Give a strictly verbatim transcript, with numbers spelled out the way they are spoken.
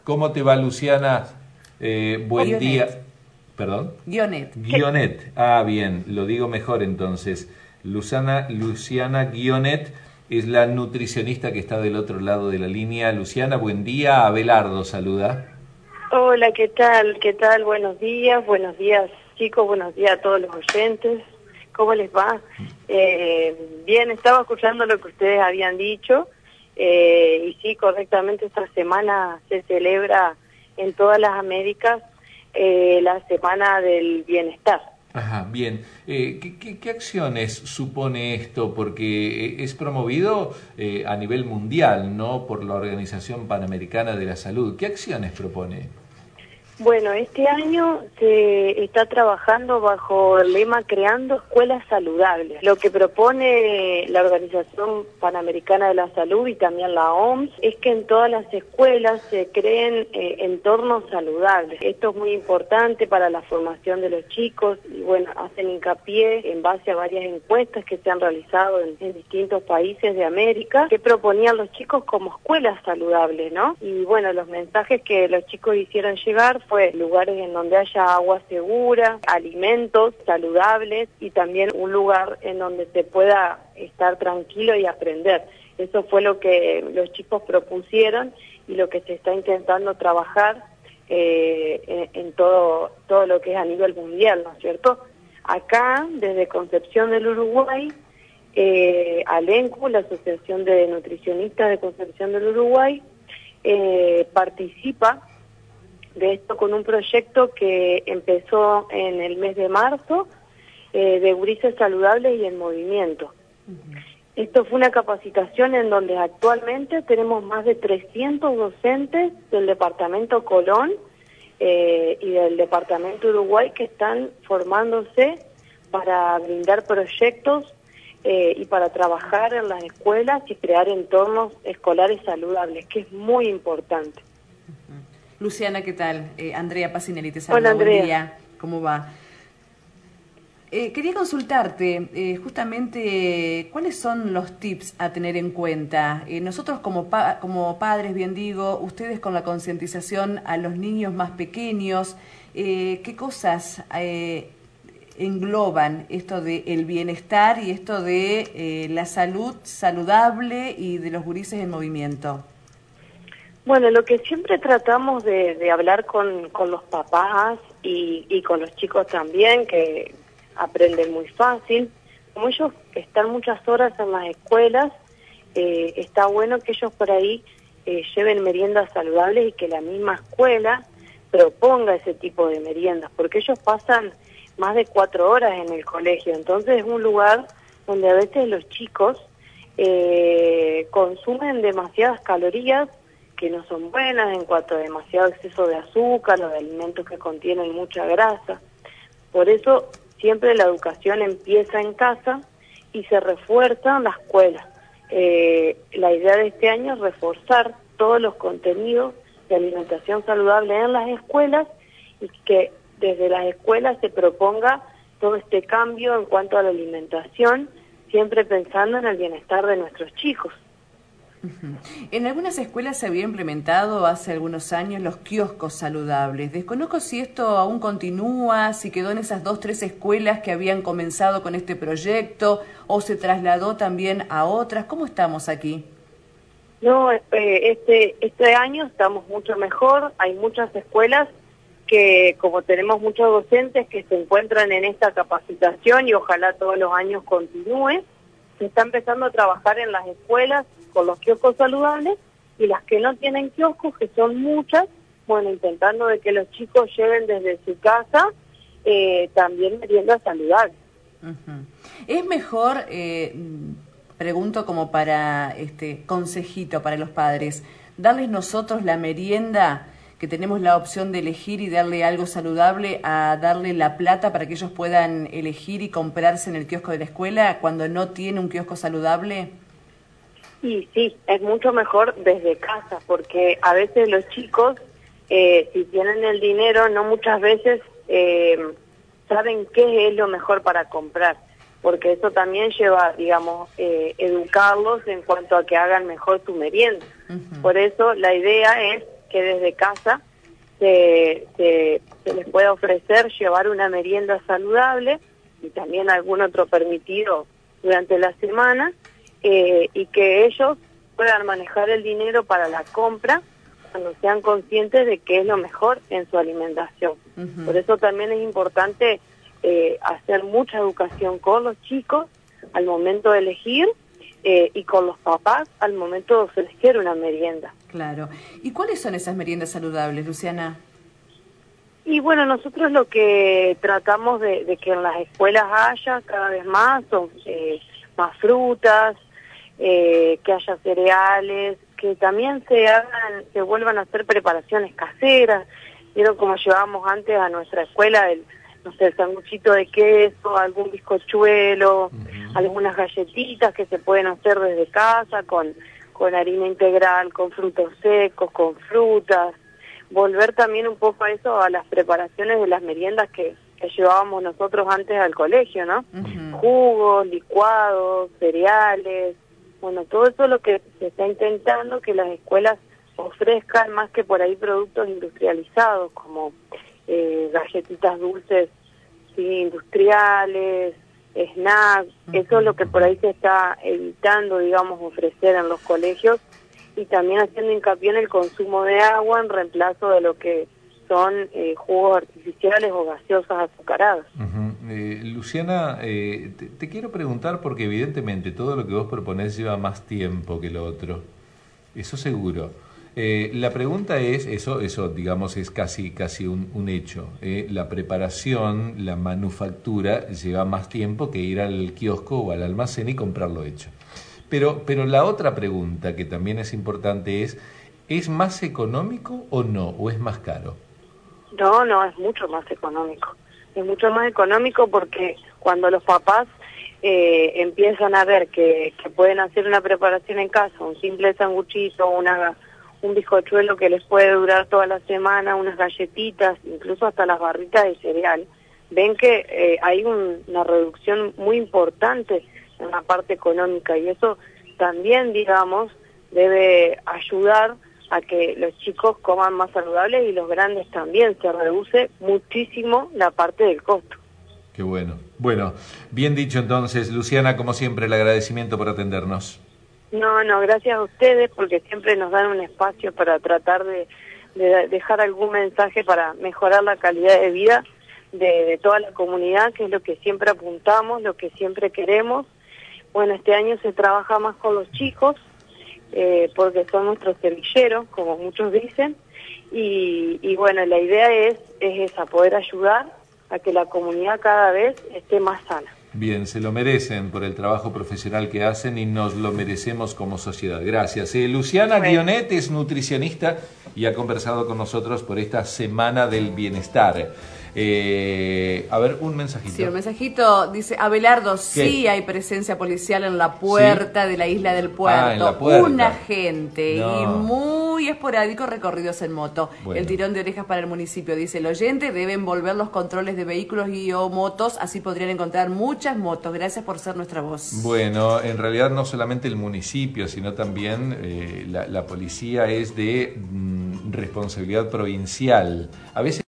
¿Cómo te va, Luciana? Eh, buen Guionet. día. ¿Perdón? Guionet. Guionet. Ah, bien, lo digo mejor entonces. Luciana, Luciana Guionet es la nutricionista que está del otro lado de la línea. Luciana, buen día. Abelardo saluda. Hola, ¿qué tal? ¿Qué tal? Buenos días, buenos días chicos, buenos días a todos los oyentes. ¿Cómo les va? Eh, bien, estaba escuchando lo que ustedes habían dicho eh, y sí, correctamente esta semana se celebra en todas las Américas eh, la Semana del Bienestar. Ajá, bien. Eh, ¿qué, qué, qué acciones supone esto? Porque es promovido eh, a nivel mundial, ¿no? Por la Organización Panamericana de la Salud. ¿Qué acciones propone? Bueno, este año se está trabajando bajo el lema Creando Escuelas Saludables. Lo que propone la Organización Panamericana de la Salud y también la O M S es que en todas las escuelas se creen eh, entornos saludables. Esto es muy importante para la formación de los chicos y bueno, hacen hincapié en base a varias encuestas que se han realizado en, en distintos países de América que proponían los chicos como escuelas saludables, ¿no? Y bueno, los mensajes que los chicos hicieron llegar fue lugares en donde haya agua segura, alimentos saludables y también un lugar en donde se pueda estar tranquilo y aprender. Eso fue lo que los chicos propusieron y lo que se está intentando trabajar eh, en, en todo, todo lo que es a nivel mundial, ¿no es cierto? Acá, desde Concepción del Uruguay, eh, ALENCU, la Asociación de Nutricionistas de Concepción del Uruguay, eh, participa de esto con un proyecto que empezó en el mes de marzo eh, de gurises saludables y en movimiento. Uh-huh. Esto fue una capacitación en donde actualmente tenemos más de trescientos docentes del departamento Colón eh, y del departamento Uruguay que están formándose para brindar proyectos eh, y para trabajar en las escuelas y crear entornos escolares saludables, que es muy importante. Luciana, ¿qué tal? Eh, Andrea Pacinelli te saluda. Hola, Andrea. Buen día. ¿Cómo va? Eh, quería consultarte eh, justamente cuáles son los tips a tener en cuenta. Eh, nosotros como, pa como padres, bien digo, ustedes con la concientización a los niños más pequeños, eh, ¿qué cosas eh, engloban esto del bienestar y esto de eh, la salud saludable y de los gurises en movimiento? Bueno, lo que siempre tratamos de, de hablar con, con los papás y, y con los chicos también, que aprenden muy fácil, como ellos están muchas horas en las escuelas, eh, está bueno que ellos por ahí eh, lleven meriendas saludables y que la misma escuela proponga ese tipo de meriendas, porque ellos pasan más de cuatro horas en el colegio, entonces es un lugar donde a veces los chicos eh, consumen demasiadas calorías que no son buenas en cuanto a demasiado exceso de azúcar o de alimentos que contienen mucha grasa. Por eso siempre la educación empieza en casa y se refuerza en la escuela. Eh, la idea de este año es reforzar todos los contenidos de alimentación saludable en las escuelas y que desde las escuelas se proponga todo este cambio en cuanto a la alimentación, siempre pensando en el bienestar de nuestros chicos. En algunas escuelas se había implementado hace algunos años los kioscos saludables. Desconozco si esto aún continúa, si quedó en esas dos, tres escuelas que habían comenzado con este proyecto o se trasladó también a otras. ¿Cómo estamos aquí? No, eh, este, este año estamos mucho mejor. Hay muchas escuelas que, como tenemos muchos docentes que se encuentran en esta capacitación y ojalá todos los años continúe, se está empezando a trabajar en las escuelas con los kioscos saludables y las que no tienen kioscos, que son muchas, bueno, intentando de que los chicos lleven desde su casa eh, también meriendas saludables. Uh-huh. Es mejor, eh, pregunto como para este consejito para los padres, darles nosotros la merienda, que tenemos la opción de elegir y darle algo saludable, a darle la plata para que ellos puedan elegir y comprarse en el kiosco de la escuela cuando no tiene un kiosco saludable? Y sí, es mucho mejor desde casa, porque a veces los chicos, eh, si tienen el dinero, no muchas veces eh, saben qué es lo mejor para comprar, porque eso también lleva, digamos, eh, educarlos en cuanto a que hagan mejor su merienda. Uh-huh. Por eso la idea es que desde casa se, se, se les pueda ofrecer llevar una merienda saludable y también algún otro permitido durante la semana, eh, y que ellos puedan manejar el dinero para la compra cuando sean conscientes de que es lo mejor en su alimentación. Uh-huh. Por eso también es importante eh, hacer mucha educación con los chicos al momento de elegir, eh, y con los papás al momento de ofrecer una merienda. Claro. ¿Y cuáles son esas meriendas saludables, Luciana? Y bueno, nosotros lo que tratamos de, de que en las escuelas haya cada vez más son eh, más frutas, eh, que haya cereales, que también se hagan, se vuelvan a hacer preparaciones caseras. Vieron como llevábamos antes a nuestra escuela el, no sé, el sanguchito de queso, algún bizcochuelo, uh-huh. algunas galletitas que se pueden hacer desde casa con, con harina integral, con frutos secos, con frutas. Volver también un poco a eso, a las preparaciones de las meriendas que, que llevábamos nosotros antes al colegio, ¿no? Uh-huh. Jugos, licuados, cereales, bueno, todo eso es lo que se está intentando que las escuelas ofrezcan, más que por ahí productos industrializados, como eh, galletitas dulces, sí, industriales, snacks. Uh-huh. Eso es lo que por ahí se está evitando, digamos, ofrecer en los colegios, y también haciendo hincapié en el consumo de agua en reemplazo de lo que son eh, jugos artificiales o gaseosas azucaradas. Uh-huh. eh, Luciana, eh, te, te quiero preguntar, porque evidentemente todo lo que vos proponés lleva más tiempo que lo otro, eso seguro. Eh, la pregunta es, eso eso digamos es casi casi un, un hecho, eh, la preparación, la manufactura lleva más tiempo que ir al kiosco o al almacén y comprarlo hecho. Pero, pero la otra pregunta que también es importante es, ¿es más económico o no? ¿O es más caro? No, no, es mucho más económico. Es mucho más económico porque cuando los papás eh, empiezan a ver que, que pueden hacer una preparación en casa, un simple sanguchito, una, un bizcochuelo que les puede durar toda la semana, unas galletitas, incluso hasta las barritas de cereal, ven que eh, hay un, una reducción muy importante en la parte económica, y eso también, digamos, debe ayudar a que los chicos coman más saludables y los grandes también. Se reduce muchísimo la parte del costo. Qué bueno. Bueno, bien dicho entonces, Luciana, como siempre, el agradecimiento por atendernos. No, no, gracias a ustedes, porque siempre nos dan un espacio para tratar de, de dejar algún mensaje para mejorar la calidad de vida de, de toda la comunidad, que es lo que siempre apuntamos, lo que siempre queremos. Bueno, este año se trabaja más con los chicos, eh, porque son nuestros semilleros, como muchos dicen, y, y bueno, la idea es, es esa, poder ayudar a que la comunidad cada vez esté más sana. Bien, se lo merecen por el trabajo profesional que hacen y nos lo merecemos como sociedad. Gracias. Eh, Luciana bueno. Guionet es nutricionista y ha conversado con nosotros por esta Semana del Bienestar. Eh, a ver, un mensajito. Sí, un mensajito. Dice, Abelardo, sí hay presencia policial en la puerta ¿Sí? de la isla del Puerto. Ah, en la puerta. Un agente no. y muy esporádico recorridos en moto. Bueno. El tirón de orejas para el municipio. Dice, el oyente debe envolver los controles de vehículos y o motos, así podrían encontrar muchas motos. Gracias por ser nuestra voz. Bueno, en realidad no solamente el municipio, sino también eh, la, la policía es de mm, responsabilidad provincial. A veces